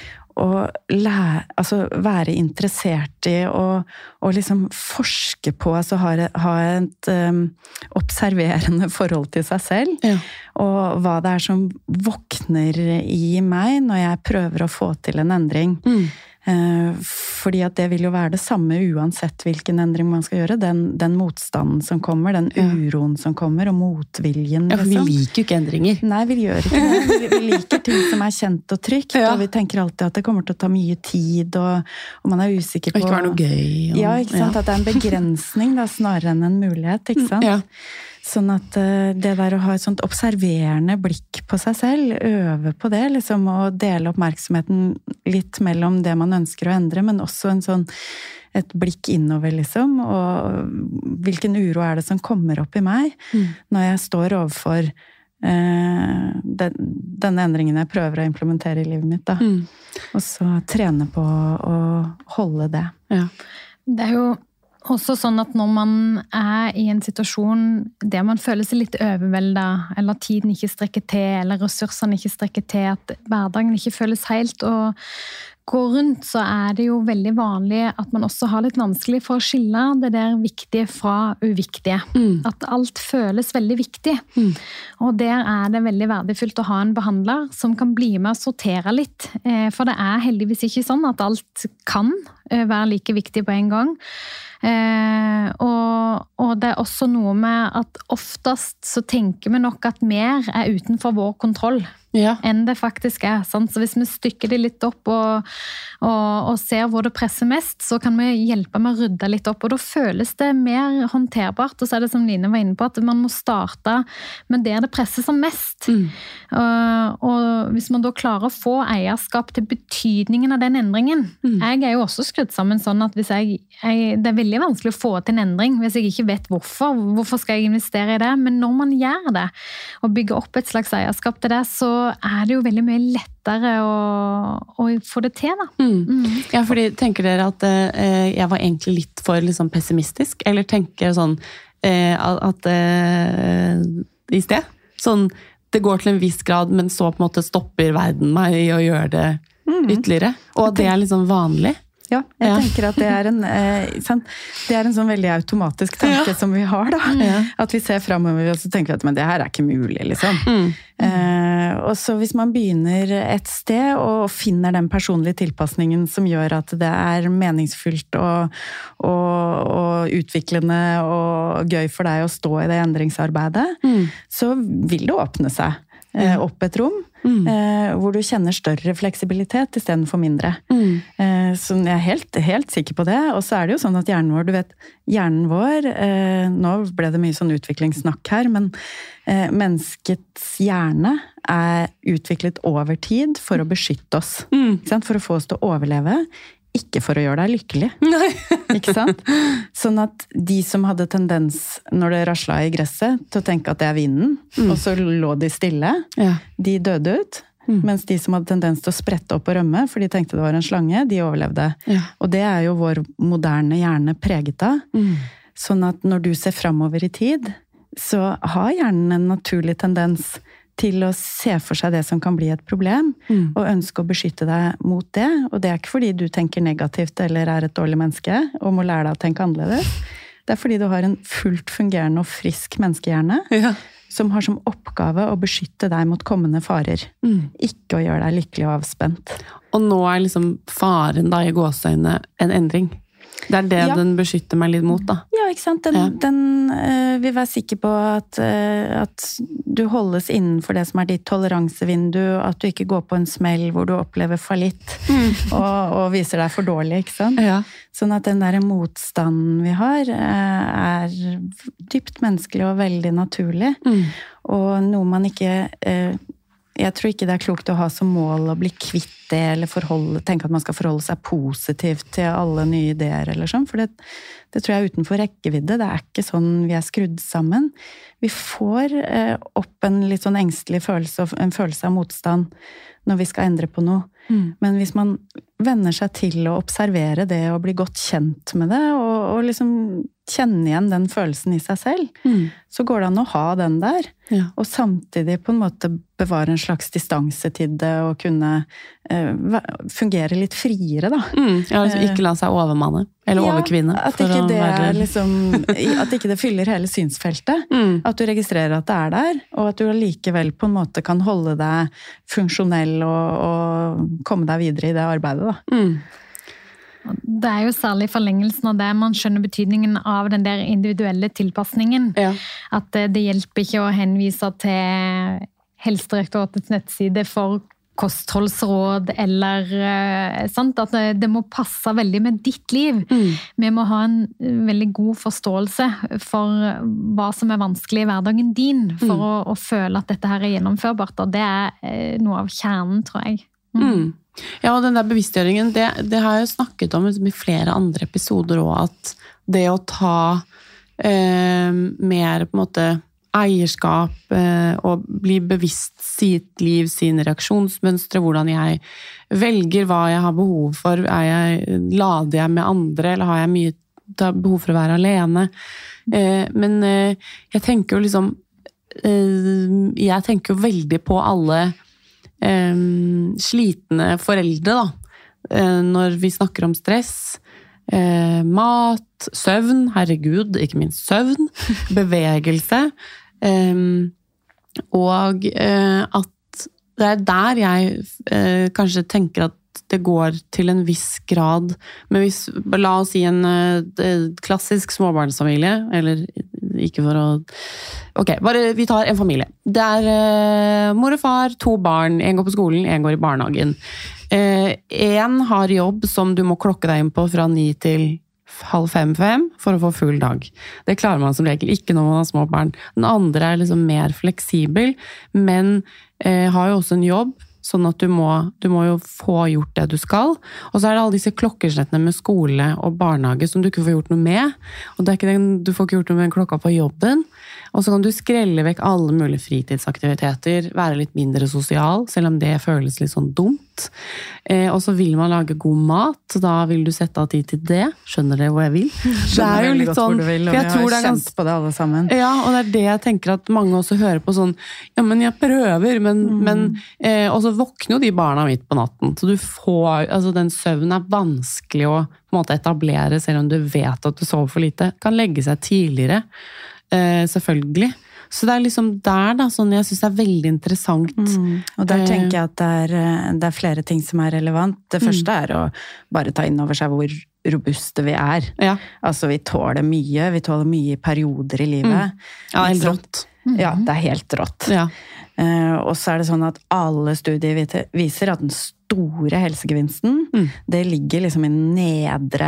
altså være interessert i og liksom forske på, altså ha et observerende forhold til seg selv, og hva det som våkner i meg når jeg prøver å få til en endring. Fordi at det vil jo være det samme uansett hvilken endring man skal gjøre, den motstanden som kommer, den uroen som kommer, og motviljen. Ja, for vi liker jo ikke endringer. Nei, vi gjør ikke det. Vi liker ting som kjent og trygt, og vi tenker alltid at det kommer til å ta mye tid, og man usikker på... Og ikke være noe gøy. Ja, ikke sant? At det en begrensning da, snarere enn en mulighet, ikke sant? Ja. Sånn at det der å ha et sånt observerende blikk på seg selv, øve på det, liksom, og dele oppmerksomheten litt mellom det man ønsker å endre, men også et blikk innover, liksom, og hvilken uro det som kommer opp i meg når jeg står overfor denne endringen jeg prøver å implementere i livet mitt, da. Og så trene på å holde det. Ja. Det jo også sånn at når man i en situasjon der man føler seg litt overveldet, eller tiden ikke strekker til, eller ressursene ikke strekker til, at hverdagen ikke føles helt å gå rundt, så det jo veldig vanlig at man også har litt vanskelig for å skille det der viktige fra uviktige. At alt føles veldig viktig. Og der det veldig verdifullt å ha en behandler som kan bli med å sortere litt. For det heldigvis ikke sånn at alt kan være like viktig på en gang. Og det også noe med at oftest så tenker vi nok at mer utenfor vår kontroll enn det faktisk sant? Så hvis vi stykker det litt opp og ser hvor det presser mest, så kan vi hjelpe med å rydde litt opp, og da føles det mer håndterbart, og så det som Line var inne på, at man må starte med der det presser som mest. Og hvis man da klarer å få eierskap til betydningen av den endringen, jeg jo også skrudd sammen sånn at hvis det veldig vanskelig å få til en endring hvis jeg ikke vet hvorfor skal jeg investere i det, men når man gjør det og bygger opp et slags eierskap til det, så det jo veldig mye lettere å få det til da. Ja, fordi tenker dere at jeg var egentlig litt for liksom, pessimistisk, eller tenker sånn at i sted, sånn det går til en viss grad, men så på en måte stopper verden meg i å gjøre det ytterligere, og at det liksom vanlig? Ja, jeg tenker at det er en sånn veldig automatisk tanke som vi har da. At vi ser fremover og så tenker vi at men det her er ikke mulig, liksom. Og så hvis man begynner et sted og finner den personlige tilpasningen som gjør at det er meningsfullt og utviklende og gøy for deg å stå i det endringsarbeidet, så vil det åpne seg opp et rom hvor du kjenner større fleksibilitet i stedet for mindre. Så jeg er helt sikker på det. Og så er det jo sånn at hjernen vår, du vet, hjernen vår, nå ble det mye sånn utviklingssnakk her, men menneskets hjerne er utviklet over tid for å beskytte oss. For å få oss til å overleve. Ikke for å gjøre deg lykkelig. Nei. Ikke sant? Sånn at de som hadde tendens, når det raslet i gresset, til å tenke at det er vinden, og så lå de stille, de døde ut. Mens de som hadde tendens til å sprette opp og rømme, for de tenkte det var en slange, de overlevde. Og det er jo vår moderne hjerne preget av. Sånn at når du ser fremover i tid, så har hjernen en naturlig tendens til å se for seg det som kan bli et problem, og ønske å beskytte deg mot det. Og det er ikke fordi du tenker negativt eller er et dårlig menneske, og må lære deg å tenke annerledes. Det er fordi du har en fullt fungerende og frisk menneskehjerne, som har som oppgave å beskytte deg mot kommende farer. Ikke å gjøre deg lykkelig og avspent. Og nå er liksom faren da i gåseøyne en endring. Det er det den beskytter meg litt mot, da. Ja, ikke sant? Den vil være sikker på at du holdes innenfor det som er ditt toleransevindu, at du ikke går på en smell hvor du opplever fallitt og viser deg for dårlig, ikke sant? Sånn at den der motstanden vi har er dypt menneskelig og veldig naturlig, og noe man ikke... Jeg tror ikke det er klokt å ha som mål å bli kvitt det, eller tenke at man skal forholde seg positivt til alle nye ideer, eller sånn, for det tror jeg er utenfor rekkevidde. Det er ikke sånn vi er skrudd sammen. Vi får opp en litt sånn engstelig følelse, en følelse av motstand, når vi skal endre på noe. Men hvis man venner seg til å observere det, og bli godt kjent med det, og liksom kjenne igjen den følelsen i seg selv, så går det an å ha den der, og samtidig på en måte bevare en slags distanse til det, og kunne fungere litt friere, da. Altså ikke la seg overmanne, eller overkvinne. At ikke det er liksom, at ikke det fyller hele synsfeltet. At du registrerer at det er der, og at du likevel på en måte kan holde deg funksjonell og komme deg videre i det arbeidet, da. Det er jo særlig forlengelsen av det man skjønner betydningen av den der individuelle tilpasningen. At det hjelper ikke å henvise til Helsedirektoratets nettside for kostholdsråd, eller sant? At det må passe veldig med ditt liv. Vi må ha en veldig god forståelse for hva som er vanskelig i hverdagen din, for å føle at dette her er gjennomførbart, og det er noe av kjernen, tror jeg. Ja, og den der bevisstgjøringen, det har jeg jo snakket om i flere andre episoder også, at det å ta mer på en måte eierskap og bli bevisst sitt liv, sine reaksjonsmønstre, hvordan jeg velger hva jeg har behov for, lader jeg med andre, eller har jeg mye behov for å være alene. Men jeg tenker jo liksom, jeg tenker jo veldig på alle slitne foreldre da, når vi snakker om stress, mat, søvn, herregud, ikke minst søvn, bevegelse, og at det er der jeg kanskje tenker at det går til en viss grad, men hvis, la oss si en klassisk småbarnsfamilie, eller ikke for å... Ok, bare vi tar en familie. Det er mor og far, 2 barn, en går på skolen, en går i barnehagen. En har jobb som du må klokke deg inn på fra 9 til 4:30 for å få full dag. Det klarer man som regel ikke når man har små barn. Den andre er liksom mer fleksibel, men har jo også en jobb, sånn at du må jo få gjort det du skal. Og så er det alle disse klokkeslettene med skole og barnehage som du ikke får gjort noe med. Og det er ikke du får ikke gjort noe med klokka på jobben. Og så kan du skrelle vekk alle mulige fritidsaktiviteter, være litt mindre sosial, selv om det føles litt sånn dumt. Og så vil man lage god mat, så da vil du sette av tid til det. Skjønner dere hvor jeg vil? Det er jo litt sånn, for jeg tror det er kjent på det alle sammen. Ja, og det er det jeg tenker at mange også hører på sånn, ja, men jeg prøver, og så våkner jo de barna midt på natten, så du får, altså den søvnen er vanskelig å på en måte etablere, selv om du vet at du sover for lite, kan legge seg tidligere, selvfølgelig. Så det er liksom der da, sånn jeg synes det er veldig interessant. Og der tenker jeg at det er flere ting som er relevant. Det første er å bare ta inn over seg hvor robuste vi er. Ja. Altså vi tåler mye i perioder i livet. Ja, helt rått. Ja, det er helt rått. Ja. Og så er det sånn at alle studier viser at den store helsegevinsten, det ligger liksom i nedre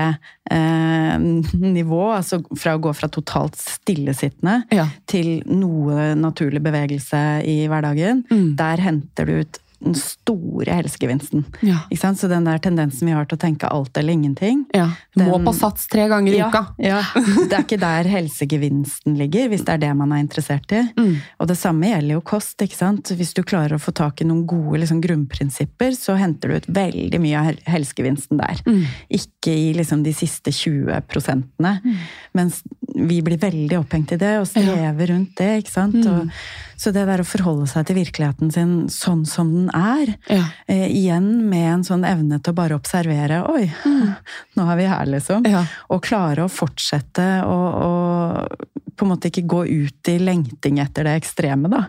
nivå, altså fra å gå fra totalt stillesittende til noe naturlig bevegelse i hverdagen. Der henter du ut den store helsegevinsten. Ja. Ikke sant? Så den der tendensen vi har til å tenke alt eller ingenting. Ja, du må på sats 3 ganger i uka. Ja, det er ikke der helsegevinsten ligger, hvis det er det man er interessert i. Og det samme gjelder jo kost, ikke sant? Hvis du klarer å få tak i noen gode liksom, grunnprinsipper, så henter du ut veldig mye av helsegevinsten der. Ikke i liksom, de siste 20%, mens vi blir veldig opphengt i det, og strever rundt det, ikke sant? Så det der å forholde seg til virkeligheten sin sånn som den er, igjen med en sånn evne til å bare observere, oi, nå er vi her liksom, og klare å fortsette og på en måte ikke gå ut i lengting etter det ekstreme da.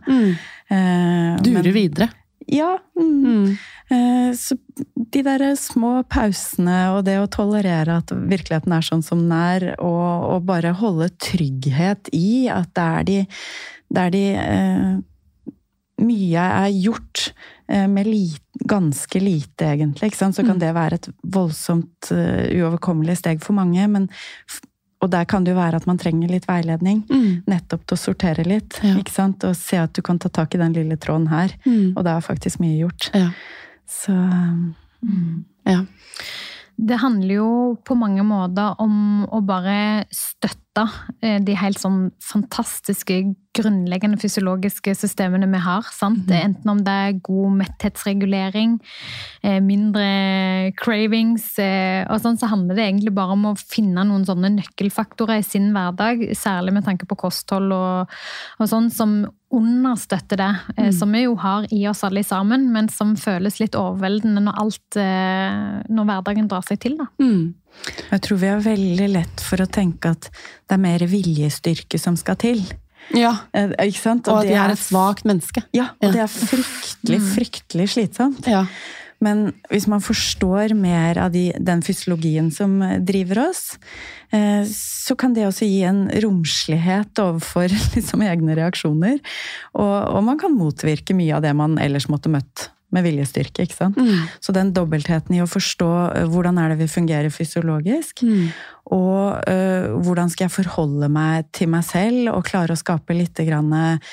Dure videre. Ja, så de der små pausene og det å tolerere at virkeligheten er sånn som den er, og bare holde trygghet i at det er mye er gjort med ganske lite egentlig, ikke sant? Så kan det være et voldsomt uoverkommelig steg for mange, og der kan det jo være at man trenger litt veiledning, nettopp til å sortere litt, ikke sant? Og se at du kan ta tak i den lille tråden her, og det er faktisk mye gjort. Så, Det handler jo på mange måter om å bare støtte de helt sånn fantastiske grunnleggende fysiologiske systemene vi har, sant? Enten om det er god metthetsregulering, mindre cravings, og sånn, så handler det egentlig bare om å finne noen sånne nøkkelfaktorer i sin hverdag, særlig med tanke på kosthold og sånn, som understøtter det, som vi jo har i oss alle sammen, men som føles litt overveldende når hverdagen drar seg til da. Jeg tror vi har veldig lett for å tenke at det er mer viljestyrke som skal til. Ja, ikke sant? og at det er et svagt menneske. Ja, og det er fryktelig slitsomt. Ja. Men hvis man forstår mer av den fysiologien som driver oss, så kan det også gi en romslighet overfor liksom egne reaksjoner, og man kan motvirke mye av det man ellers måtte møtt med viljestyrke, ikke sant? Så den dobbeltheten i å forstå hvordan er det vi fungerer fysiologisk, og hvordan skal jeg forholde meg til meg selv, og klare å skape litt grann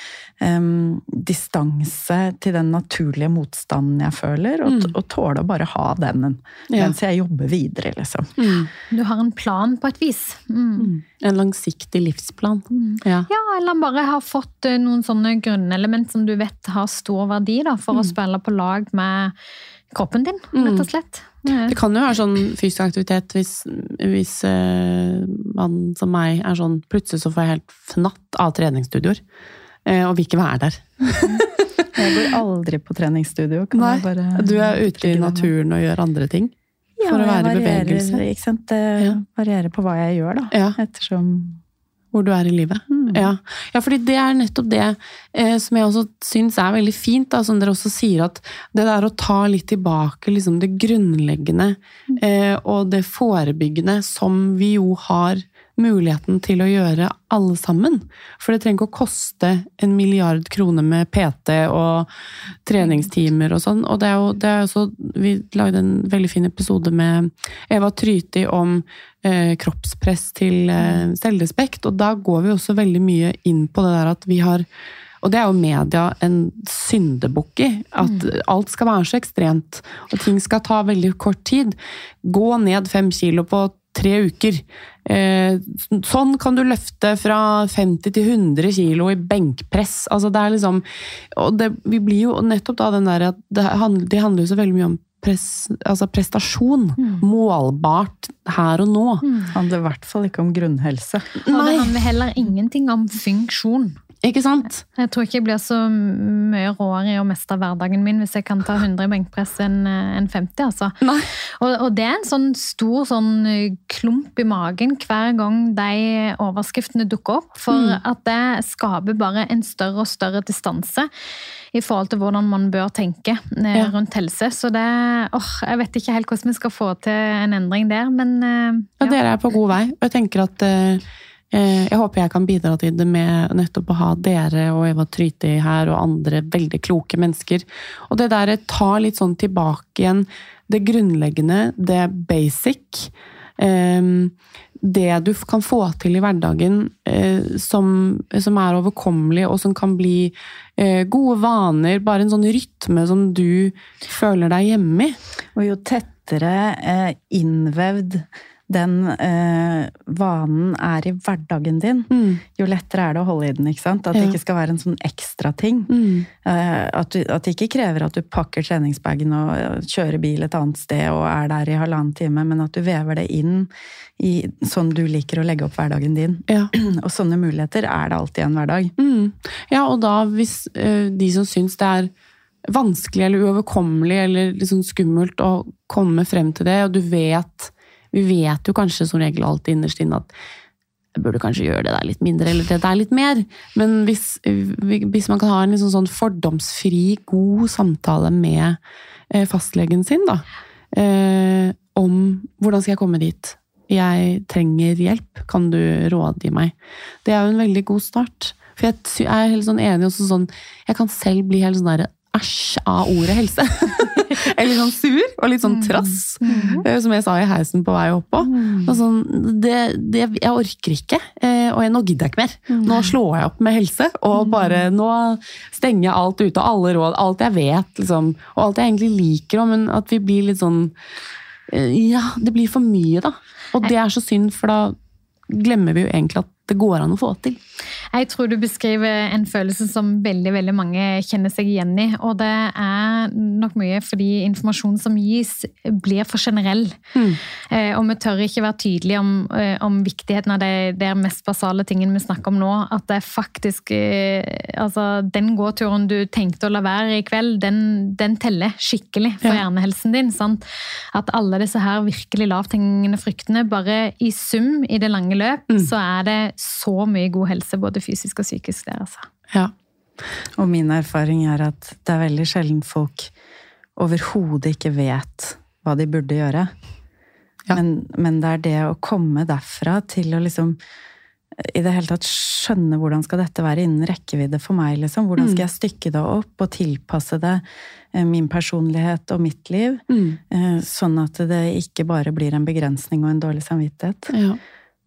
distanse til den naturlige motstanden jeg føler, og tåle å bare ha den mens jeg jobber videre, liksom. Du har en plan på et vis. En langsiktig livsplan. Ja, eller bare har fått noen sånne grunnelement som du vet har stor verdi da, for å spille på lag med kroppen din, rett og slett. Det kan jo være sånn fysisk aktivitet hvis man som meg er sånn, plutselig så får jeg helt fnatt av treningsstudioer, og vil ikke være der. Jeg går aldri på treningsstudio. Nei, du er ute i naturen og gjør andre ting for å være i bevegelse. Ikke sant? Det varierer på hva jeg gjør da, ettersom hvor du er i livet. Ja, fordi det er nettopp det som jeg også synes er veldig fint, da, som dere også sier, at det der å ta litt tilbake liksom det grunnleggende og det forebyggende som vi jo har muligheten til å gjøre alle sammen. For det trenger ikke å koste 1 milliard kroner med PT og treningstimer og sånn. Og det er jo så, vi lagde en veldig fin episode med Eva Tryti om kroppspress til selvrespekt, og da går vi også veldig mye inn på det der at vi har, og det er jo media en syndebukk i, at alt skal være så ekstremt, og ting skal ta veldig kort tid. Gå ned 5 kilo på 3 uker. Sånn kan du løfte fra 50 til 100 kilo i benkpress. Altså det liksom, og vi blir jo nettopp da den der at det handler jo så veldig mye om prestasjon, målbart her og nå. Det handler i hvert fall ikke om grunnhelse. Og det handler heller ingenting om funksjon. Ikke sant? Jeg tror ikke jeg blir så mye råere i å mestre hverdagen min hvis jeg kan ta 100 i benkpress enn 50, altså. Nei. Og det en sånn stor klump i magen hver gang de overskriftene dukker opp, for at det skaper bare en større og større distanse i forhold til hvordan man bør tenke rundt helse. Så jeg vet ikke helt hvordan vi skal få til en endring der, men ja. Dere på god vei. Jeg tenker at jeg håper jeg kan bidra til det med nettopp å ha dere og Eva Tryti her og andre veldig kloke mennesker. Og det der tar litt sånn tilbake igjen det grunnleggende, det basic, det du kan få til i hverdagen som overkommelig og som kan bli gode vaner, bare en sånn rytme som du føler deg hjemme i. Og jo tettere innvevd den vanen i hverdagen din, jo lettere det å holde i den, ikke sant? At det ikke skal være en sånn ekstra ting. At det ikke krever at du pakker treningsbagen og kjører bil et annet sted og der i 1,5 time, men at du vever det inn i sånn du liker å legge opp hverdagen din. Ja. Og sånne muligheter det alltid en hverdag. Ja, og da hvis de som syns det vanskelig eller uoverkommelig eller liksom skummelt å komme frem til det, og vi vet jo kanskje som regel alltid innerst inn at jeg burde kanskje gjøre det der litt mindre, eller det der litt mer. Men hvis man kan ha en liksom sånn fordomsfri, god samtale med fastlegen sin da, om hvordan skal jeg komme dit? Jeg trenger hjelp, kan du rådgi meg? Det jo en veldig god start. For jeg helt sånn enig også sånn, jeg kan selv bli helt sånn der æsj av ordet helse. Eller sånn sur, og litt sånn trass, som jeg sa i heisen på vei opp på. Sånn, jeg orker ikke, og nå gidder jeg ikke mer. Nå slår jeg opp med helse, og bare nå stenger jeg alt ut, og alle råd, alt jeg vet, liksom, og alt jeg egentlig liker, men at vi blir litt sånn, ja, det blir for mye da. Og det så synd, for da glemmer vi jo egentlig at det går an å få til. Jeg tror du beskriver en følelse som veldig, veldig mange kjenner seg igjen i, og det nok mye fordi informasjonen som gis blir for generell. Og vi tør ikke være tydelige om viktigheten av de mest basale tingene vi snakker om nå, at det faktisk, altså den gåturen du tenkte å la være i kveld, den teller skikkelig for hjernehelsen din, sant? At alle disse her virkelig lavthengende fruktene, bare i sum i det lange løp, så det så mye god helse, både fysisk og psykisk der, altså. Ja. Og min erfaring at det veldig sjelden folk overhodet ikke vet hva de burde gjøre. Ja. Men det det å komme derfra til å liksom i det hele tatt skjønne hvordan skal dette være innen rekkevidde for meg, liksom. Hvordan skal jeg stykke det opp og tilpasse det min personlighet og mitt liv, sånn at det ikke bare blir en begrensning og en dårlig samvittighet. Ja.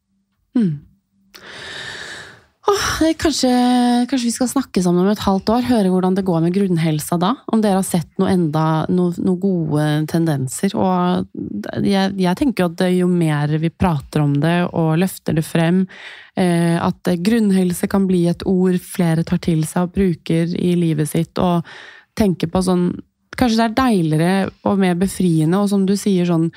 Kanskje vi skal snakke sammen om et halvt år, høre hvordan det går med grunnhelsa da, om dere har sett noen gode tendenser, og jeg tenker jo at jo mer vi prater om det og løfter det frem, at grunnhelse kan bli et ord flere tar til seg og bruker i livet sitt, og tenker på sånn, kanskje det deiligere og mer befriende, og som du sier sånn,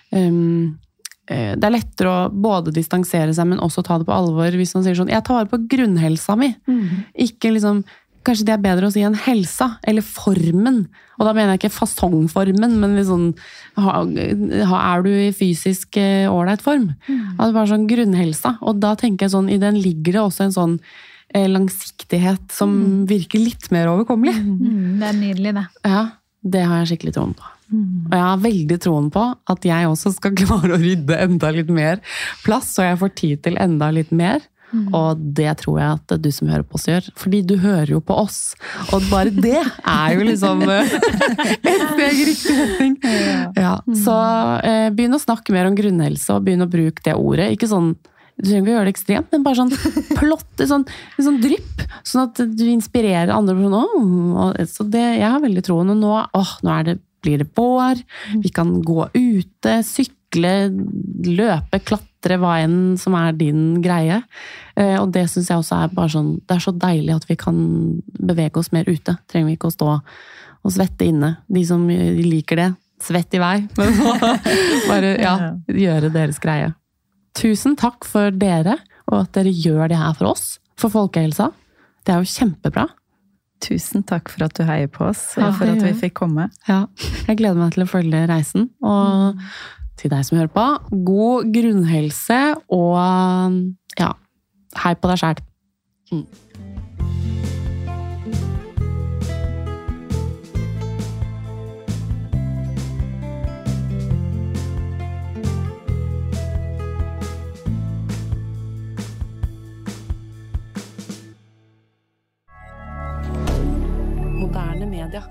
det lettere å både distansere seg, men også ta det på alvor hvis man sier sånn, jeg tar vare på grunnhelsa mi. Ikke liksom, kanskje det bedre å si en helsa, eller formen. Og da mener jeg ikke fasongformen, men liksom, du i fysisk ordentlig form? Altså bare sånn grunnhelsa. Og da tenker jeg sånn, i den ligger det også en sånn langsiktighet som virker litt mer overkommelig. Det nydelig det. Ja, det har jeg skikkelig troen på. Og jeg har veldig troen på at jeg også skal klare å rydde enda litt mer plass, så jeg får tid til enda litt mer. Og det tror jeg at du som hører på oss gjør, fordi du hører jo på oss. Og bare det jo liksom et steg i riktig retning. Ja. Så begynn å snakke mer om grunnhelse, og begynn å bruke det ordet. Ikke sånn, du trenger ikke gjøre det ekstremt, men bare sånn plott, sånn drypp, sånn at du inspirerer andre personer. Så det, jeg har veldig troen, og nå det blir det vår, vi kan gå ute, sykle, sykle, løpe, klatre, hva enn som din greie. Og det synes jeg også bare sånn, det så deilig at vi kan bevege oss mer ute. Trenger vi ikke å stå og svette inne. De som liker det, svett i vei. Men bare, gjøre deres greie. Tusen takk for dere, og at dere gjør det her for oss, for folkehelsa. Det jo kjempebra. Tusen takk for at du heier på oss, og for at vi fikk komme. Ja, jeg gleder meg til å følge reisen, og til deg som hører på, god grunnhelse, og hei på deg selv. Moderne media.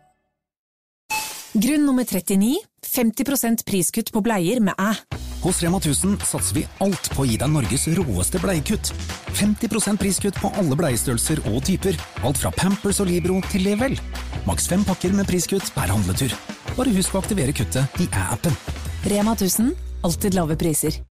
Grunn nummer 39, 50% priskutt på bleier med Hos Rema 1000 satser vi alt på å gi deg Norges råeste bleiekutt. 50% priskutt på alle bleiestørrelser og typer. Alt fra Pampers og Libro til Level. Maks 5 pakker med priskutt per handletur. Bare husk å aktivere kuttet i appen. Rema 1000, alltid lave priser.